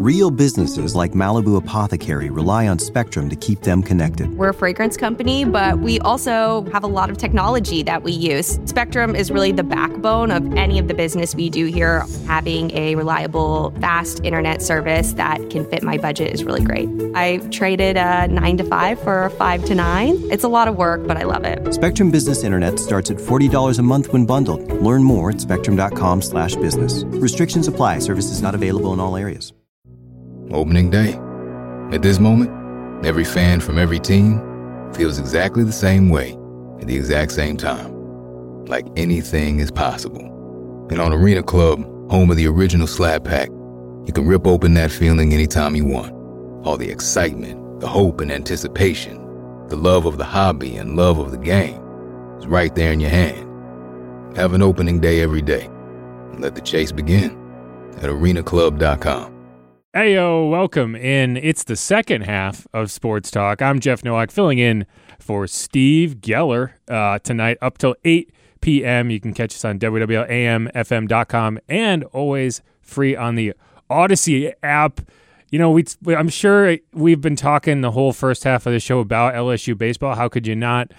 Real businesses like Malibu Apothecary rely on Spectrum to keep them connected. We're a fragrance company, but we also have a lot of technology that we use. Spectrum is really the backbone of any of the business we do here. Having a reliable, fast internet service that can fit my budget is really great. I traded a 9 to 5 for a 5 to 9. It's a lot of work, but I love it. Spectrum Business Internet starts at $40 a month when bundled. Learn more at spectrum.com/business. Restrictions apply. Services not available in all areas. Opening day. At this moment, every fan from every team feels exactly the same way at the exact same time. Like anything is possible. And on Arena Club, home of the original Slab Pack, you can rip open that feeling anytime you want. All the excitement, the hope and anticipation, the love of the hobby and love of the game is right there in your hand. Have an opening day every day. And let the chase begin at arenaclub.com. Heyo, welcome in. It's the second half of Sports Talk. I'm Jeff Nowak, filling in for Steve Geller tonight up till 8 p.m. You can catch us on www.amfm.com and always free on the Odyssey app. You know, I'm sure we've been talking the whole first half of the show about LSU baseball. How could you not?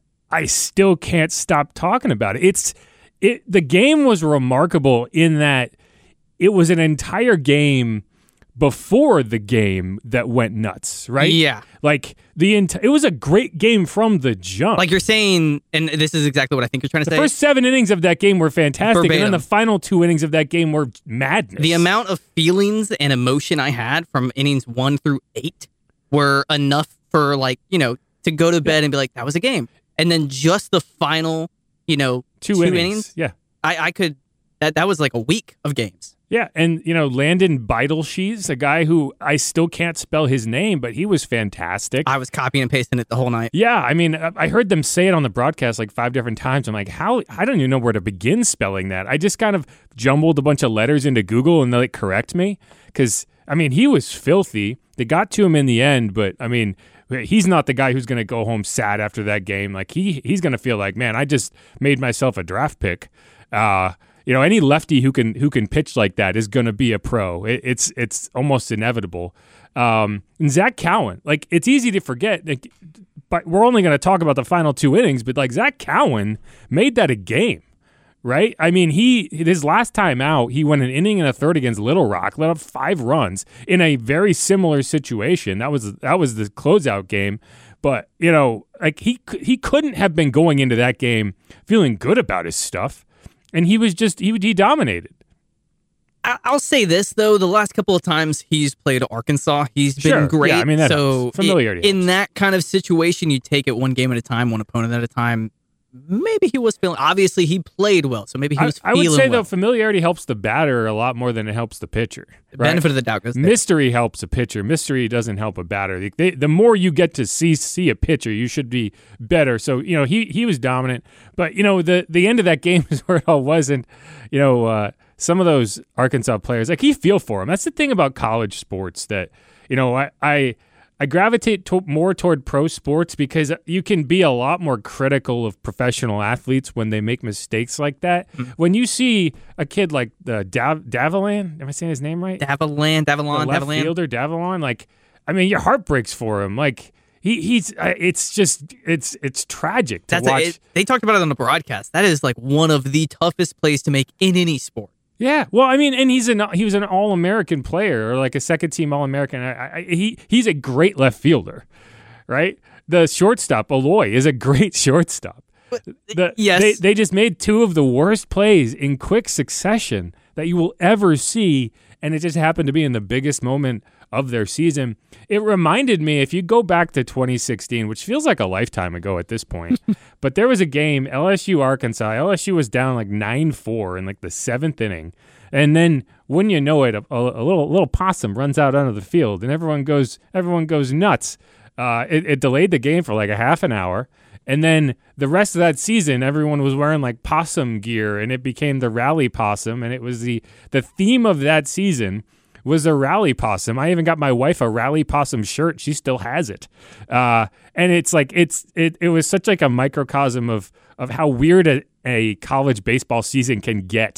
I still can't stop talking about it. The game was remarkable in that it was an entire game before the game that went nuts, right? Yeah. Like it was a great game from the jump. Like you're saying, and this is exactly what I think you're trying to say. The first 7 innings of that game were fantastic, Verbatim. and then the final 2 innings of that game were madness. The amount of feelings and emotion I had from innings 1 through 8 were enough for to go to bed and be like, that was a game. And then just the final, two innings. Yeah. I could, that was like a week of games. Yeah, and, Landon Beidelshees, a guy who I still can't spell his name, but he was fantastic. I was copying and pasting it the whole night. Yeah, I mean, I heard them say it on the broadcast like 5 different times. I'm like, how? I don't even know where to begin spelling that. I just kind of jumbled a bunch of letters into Google and they correct me because, I mean, he was filthy. They got to him in the end, but, I mean, he's not the guy who's going to go home sad after that game. Like, he's going to feel like, man, I just made myself a draft pick. Any lefty who can pitch like that is going to be a pro. It's almost inevitable. And Zach Cowan, like it's easy to forget, but we're only going to talk about the final 2 innings. But like Zach Cowan made that a game, right? I mean, his last time out, he went an inning and a third against Little Rock, let up 5 runs in a very similar situation. That was the closeout game. But like he couldn't have been going into that game feeling good about his stuff. And he dominated. I'll say this, though. The last couple of times he's played Arkansas, he's been great. Yeah, I mean, familiarity in that kind of situation, you take it one game at a time, one opponent at a time. Maybe he was feeling. Obviously, he played well, so maybe he was feeling well. I would say, though, familiarity helps the batter a lot more than it helps the pitcher. Right? Benefit of the doubt goes there. Mystery helps a pitcher. Mystery doesn't help a batter. The more you get to see a pitcher, you should be better. So, he was dominant. But, the end of that game is where it all wasn't. Some of those Arkansas players, like, you feel for them. That's the thing about college sports that, I gravitate more toward pro sports because you can be a lot more critical of professional athletes when they make mistakes like that. Mm-hmm. When you see a kid like Davalon, am I saying his name right? Davalon, left fielder Davalon, like, I mean, your heart breaks for him. Like, it's tragic to watch. They talked about it on the broadcast. That is like one of the toughest plays to make in any sport. Yeah, well, I mean, and he was an All-American player or like a second-team All-American. He's a great left fielder, right? The shortstop, Aloy, is a great shortstop. Yes. They just made 2 of the worst plays in quick succession that you will ever see, and it just happened to be in the biggest moment of their season. It reminded me, if you go back to 2016, which feels like a lifetime ago at this point, but there was a game, LSU-Arkansas. LSU was down like 9-4 in like the 7th inning. And then, wouldn't you know it, a little possum runs out onto the field, and everyone goes nuts. It delayed the game for like a half an hour. And then the rest of that season, everyone was wearing like possum gear, and it became the Rally Possum. And it was the theme of that season was a Rally Possum. I even got my wife a Rally Possum shirt. She still has it. And it's like it was such like a microcosm of how weird a college baseball season can get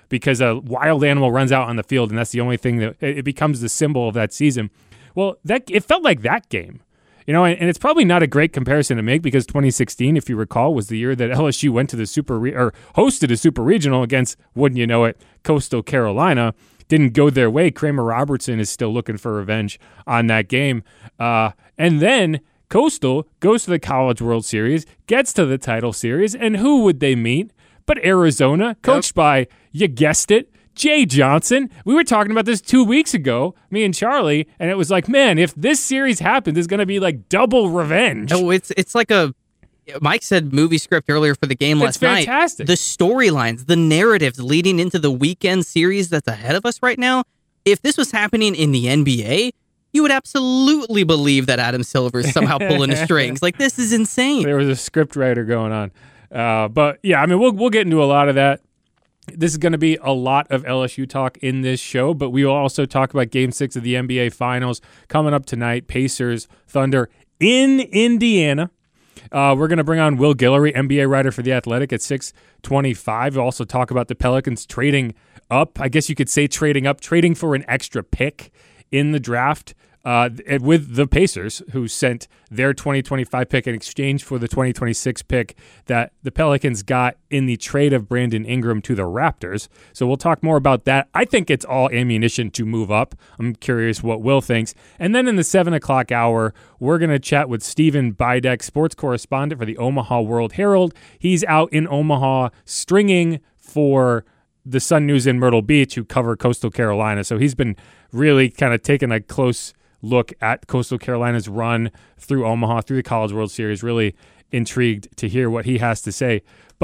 because a wild animal runs out on the field, and that's the only thing that it becomes the symbol of that season. Well, it felt like that game. And it's probably not a great comparison to make because 2016, if you recall, was the year that LSU went to the hosted a super regional against, wouldn't you know it, Coastal Carolina. Didn't go their way. Kramer Robertson is still looking for revenge on that game. And then Coastal goes to the College World Series, gets to the title series, and who would they meet but Arizona, coached by, you guessed it, Jay Johnson. We were talking about this 2 weeks ago, me and Charlie, and it was like, man, if this series happens, it's going to be like double revenge. Oh, it's like Mike said movie script earlier for the game last night. It's fantastic. The storylines, the narratives leading into the weekend series that's ahead of us right now. If this was happening in the NBA, you would absolutely believe that Adam Silver is somehow pulling the strings. Like, this is insane. There was a script writer going on. But yeah, I mean, we'll get into a lot of that. This is going to be a lot of LSU talk in this show, but we will also talk about Game 6 of the NBA Finals coming up tonight. Pacers, Thunder in Indiana. We're going to bring on Will Guillory, NBA writer for The Athletic, at 6:25. We'll also talk about the Pelicans trading up. I guess you could say trading up, trading for an extra pick in the draft with the Pacers, who sent their 2025 pick in exchange for the 2026 pick that the Pelicans got in the trade of Brandon Ingram to the Raptors. So we'll talk more about that. I think it's all ammunition to move up. I'm curious what Will thinks. And then in the 7 o'clock hour, we're going to chat with Stephen Bidek, sports correspondent for the Omaha World Herald. He's out in Omaha stringing for the Sun News in Myrtle Beach, who cover Coastal Carolina. So he's been really kind of taking a close look at Coastal Carolina's run through Omaha, through the College World Series. Really intrigued to hear what he has to say.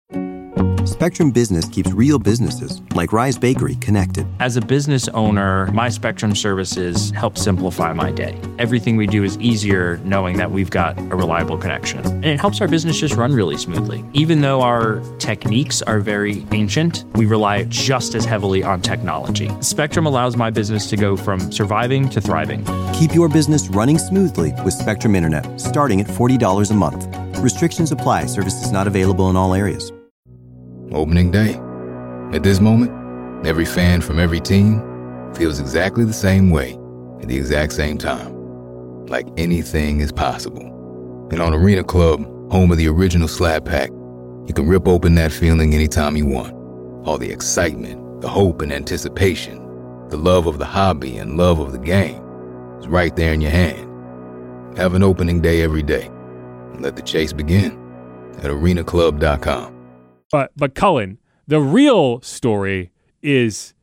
Spectrum Business keeps real businesses, like Rise Bakery, connected. As a business owner, my Spectrum services help simplify my day. Everything we do is easier knowing that we've got a reliable connection. And it helps our business just run really smoothly. Even though our techniques are very ancient, we rely just as heavily on technology. Spectrum allows my business to go from surviving to thriving. Keep your business running smoothly with Spectrum Internet, starting at $40 a month. Restrictions apply. Services not available in all areas. Opening day. At this moment, every fan from every team feels exactly the same way at the exact same time. Like anything is possible. And on Arena Club, home of the original Slab Pack, you can rip open that feeling anytime you want. All the excitement, the hope and anticipation, the love of the hobby and love of the game is right there in your hand. Have an opening day every day. And let the chase begin at arenaclub.com. But Cullen, the real story is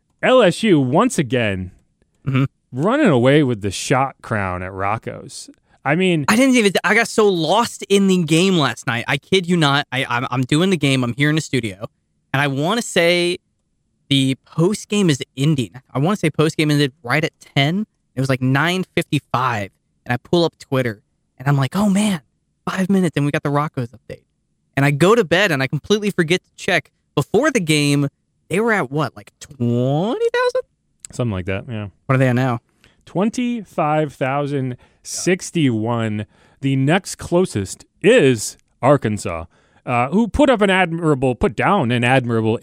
LSU once again running away with the shot crown at Rocco's. I mean, I got so lost in the game last night. I kid you not. I'm doing the game. I'm here in the studio, and I want to say the post game is ending. I want to say post game ended right at 10. It was like 9:55, and I pull up Twitter, and I'm like, oh man, 5 minutes, and we got the Rocco's update. And I go to bed and I completely forget to check. Before the game, they were at what, like 20,000? Something like that, yeah. What are they at now? 25,061. The next closest is Arkansas, who put down an admirable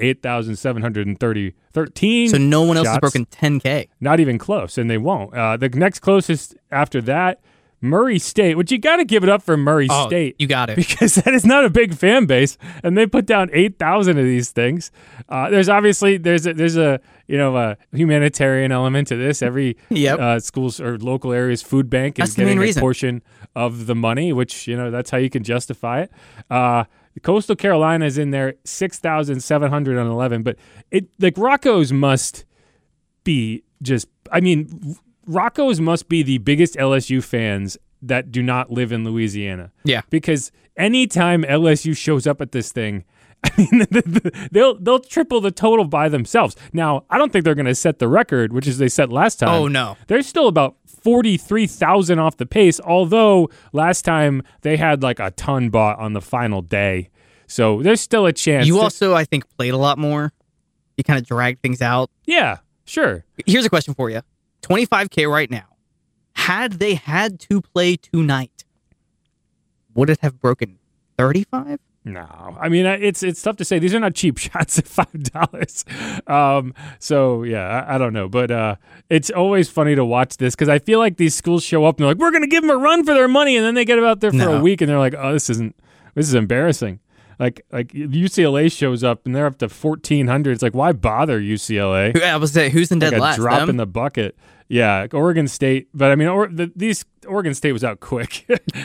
8,713. So no one else shots. has broken 10K. Not even close, and they won't. The next closest after that, Murray State, which you got to give it up for Murray State. You got it. Because that is not a big fan base, and they put down 8,000 of these things. There's obviously there's a humanitarian element to this. Every schools or local areas food bank is getting a portion of the money, which that's how you can justify it. Coastal Carolina is in there, 6,711. But Rocco's must be just. I mean, Rocco's must be the biggest LSU fans that do not live in Louisiana. Yeah. Because anytime LSU shows up at this thing, I mean, they'll triple the total by themselves. Now, I don't think they're going to set the record, which is they set last time. Oh, no. They're still about 43,000 off the pace, although last time they had like a ton bought on the final day. So there's still a chance. You also, I think, played a lot more. You kind of dragged things out. Yeah, sure. Here's a question for you. 25K right now. Had they had to play tonight, would it have broken 35? No, I mean it's tough to say. These are not cheap shots at $5. So yeah, I don't know, but it's always funny to watch this because I feel like these schools show up and they're like, we're going to give them a run for their money, and then they get out there for a week and they're like, oh, this is embarrassing. Like UCLA shows up and they're up to 1,400. It's like, why bother UCLA? I was saying, who's in dead last? Drop in the bucket. Yeah, Oregon State. But I mean, Oregon State was out quick.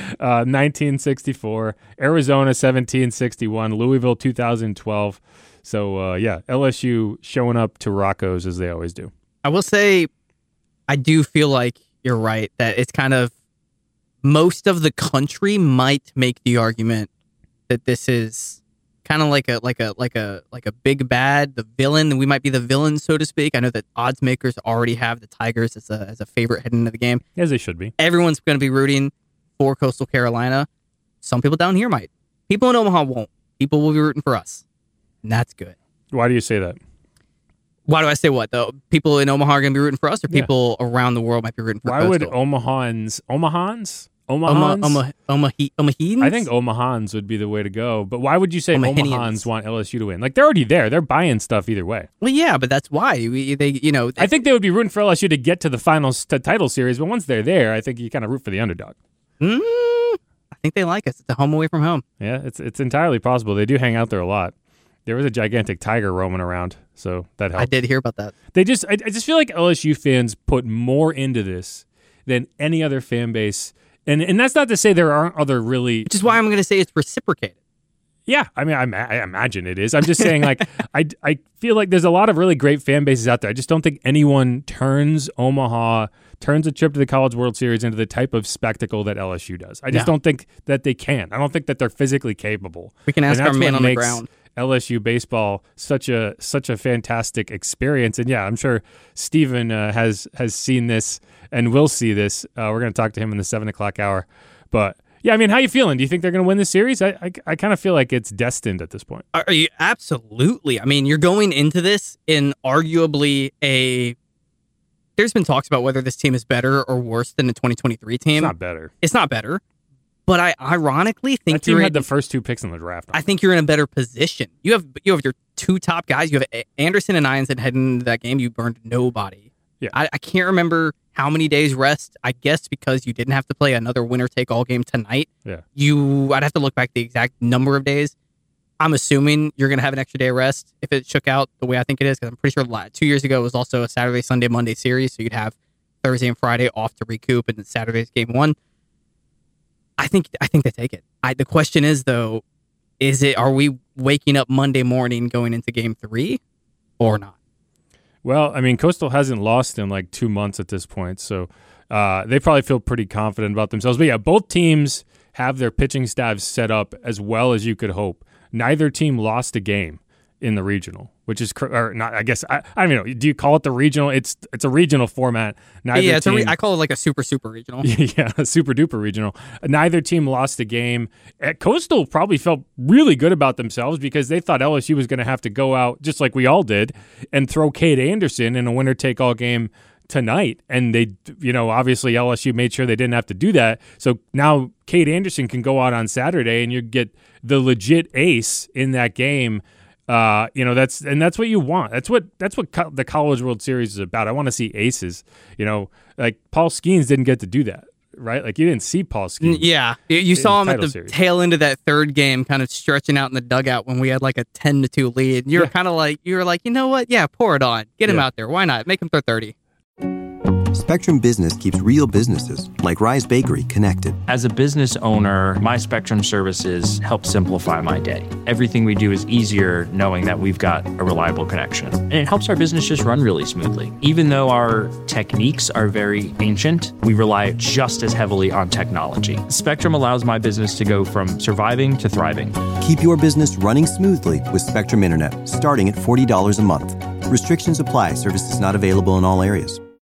1964. Arizona 1761. Louisville 2012. So yeah, LSU showing up to Rocco's as they always do. I will say, I do feel like you're right that it's kind of most of the country might make the argument that this is kind of like a big bad, the villain. We might be the villain, so to speak. I know that odds makers already have the Tigers as a favorite heading into the game, as they should be. Everyone's going to be rooting for Coastal Carolina. Some people down here might. People in Omaha won't. People will be rooting for us, and that's good. Why do you say that? Why do I say what though? People in Omaha are going to be rooting for us, or people around the world might be rooting for Why Coastal? would Omahans? Omahans? I think Omahans would be the way to go. But why would you say Omahans want LSU to win? Like, they're already there. They're buying stuff either way. Well, yeah, but that's why. I think they would be rooting for LSU to get to the final title series. But once they're there, I think you kind of root for the underdog. I think they like us. It's a home away from home. Yeah, it's entirely possible. They do hang out there a lot. There was a gigantic tiger roaming around, so that helped. I did hear about that. I just feel like LSU fans put more into this than any other fan base. And that's not to say there aren't other really... Which is why I'm going to say it's reciprocated. Yeah, I mean, I imagine it is. I'm just saying, like, I feel like there's a lot of really great fan bases out there. I just don't think anyone turns a trip to the College World Series into the type of spectacle that LSU does. I just don't think that they can. I don't think that they're physically capable. We can ask our man on the ground. LSU baseball such a fantastic experience, and yeah, I'm sure Steven has seen this and will see this. We're going to talk to him in the 7:00 hour, but yeah, I mean, how you feeling? Do you think they're going to win this series? I kind of feel like it's destined at this point. Are you? Absolutely. I mean, you're going into this in arguably there's been talks about whether this team is better or worse than the 2023 team. It's not better. But I ironically think that team had the first 2 picks in the draft. I think you're in a better position. You have your 2 top guys. You have Anderson and Ianson heading into that game. You burned nobody. Yeah. I can't remember how many days rest. I guess because you didn't have to play another winner-take-all game tonight. Yeah. I'd have to look back the exact number of days. I'm assuming you're going to have an extra day of rest if it shook out the way I think it is, because I'm pretty sure 2 years ago it was also a Saturday, Sunday, Monday series, so you'd have Thursday and Friday off to recoup, and then Saturday's game 1. I think they take it. The question is, though, are we waking up Monday morning going into game 3 or not? Well, I mean, Coastal hasn't lost in like 2 months at this point, so they probably feel pretty confident about themselves. But yeah, both teams have their pitching staffs set up as well as you could hope. Neither team lost a game in the regional, which is or not. I guess I don't even know. Do you call it the regional? It's a regional format. I call it like a super regional. Yeah, a super duper regional. Neither team lost a game. Coastal probably felt really good about themselves because they thought LSU was going to have to go out just like we all did and throw Cade Anderson in a winner take all game tonight. And they, obviously LSU made sure they didn't have to do that. So now Cade Anderson can go out on Saturday and you get the legit ace in that game. That's what you want. That's what the College World Series is about. I want to see aces. Like Paul Skeens didn't get to do that, right? Like you didn't see Paul Skeens. Yeah, you saw him at the tail end of that third game, kind of stretching out in the dugout when we had like a 10-2 lead. You were like, you know what? Yeah, pour it on. Get him out there. Why not? Make him throw 30. Spectrum Business keeps real businesses, like Rise Bakery, connected. As a business owner, my Spectrum services help simplify my day. Everything we do is easier knowing that we've got a reliable connection. And it helps our business just run really smoothly. Even though our techniques are very ancient, we rely just as heavily on technology. Spectrum allows my business to go from surviving to thriving. Keep your business running smoothly with Spectrum Internet, starting at $40 a month. Restrictions apply. Services not available in all areas.